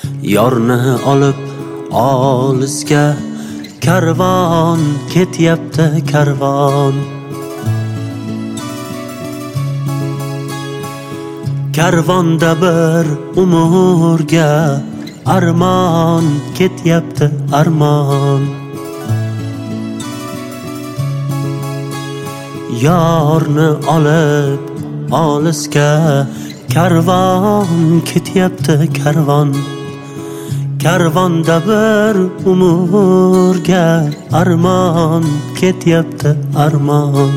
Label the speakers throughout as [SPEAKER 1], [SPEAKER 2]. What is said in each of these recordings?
[SPEAKER 1] Yorni olib olisga karvon ketyapti karvon. Karvonda bir umurga armon ketyapti armon. Yorni olib olisga karvon ketyapti karvon. Karvonda bir umurga armon ketyapti armon.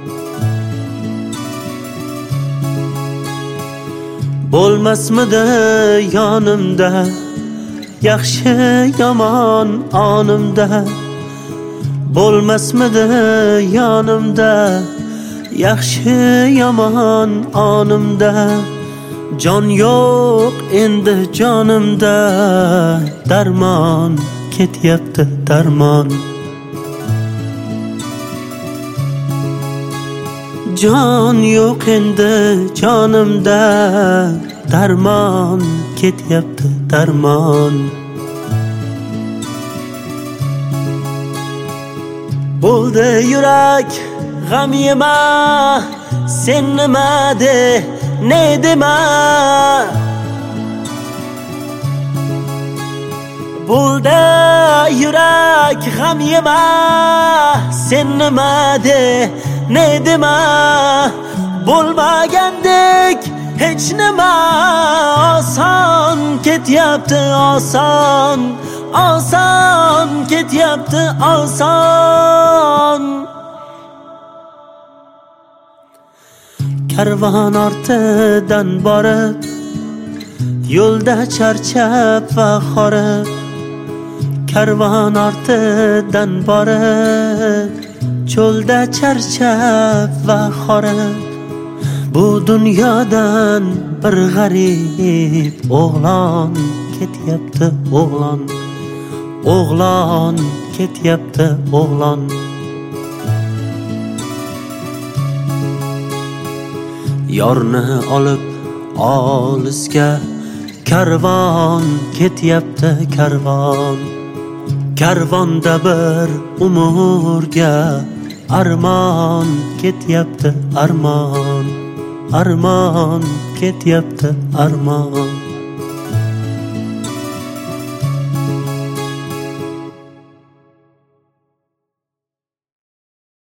[SPEAKER 1] Bo'lmasmidi yonimda yaxshi yomon onimda. Bo'lmasmidi yonimda yaxshi yomon onimda. Jon yo'q endi jonimda, darmon ketyapti darmon. Jon yo'q endi jonimda, darmon ketyapti darmon. Bo'ldi yurak g'am yema, sen nima de ne dema. Bo'ldi yurak g'am yema, sen nima de ne dema. Bo'lmagandek hech nima, oson ketyapti oson. Oson ketyapti oson. Karvon ortidan borib, yo'lda charchab va horib. Karvon ortidan borib, cho'lda charchab va horib. Bu dunyodan bir g'arib o'g'lon ketyapti o'g'lon. O'g'lon ketyapti o'g'lon. Yorni olib olisga karvon ketyapti karvon. Karvonda bir umurga armon ketyapti armon. Armon ketyapti armon.